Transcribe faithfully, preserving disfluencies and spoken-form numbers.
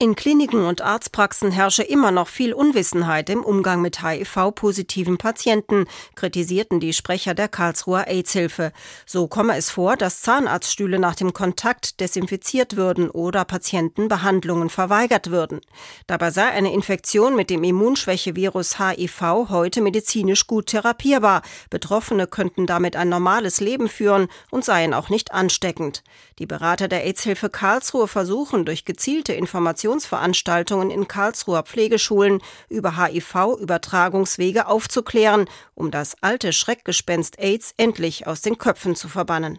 In Kliniken und Arztpraxen herrsche immer noch viel Unwissenheit im Umgang mit H I V-positiven Patienten, kritisierten die Sprecher der Karlsruher AIDS-Hilfe. So komme es vor, dass Zahnarztstühle nach dem Kontakt desinfiziert würden oder Patienten Behandlungen verweigert würden. Dabei sei eine Infektion mit dem Immunschwächevirus H I V heute medizinisch gut therapierbar. Betroffene könnten damit ein normales Leben führen und seien auch nicht ansteckend. Die Berater der AIDS-Hilfe Karlsruhe versuchen durch gezielte Informationen Veranstaltungen in Karlsruher Pflegeschulen über H I V-Übertragungswege aufzuklären, um das alte Schreckgespenst AIDS endlich aus den Köpfen zu verbannen.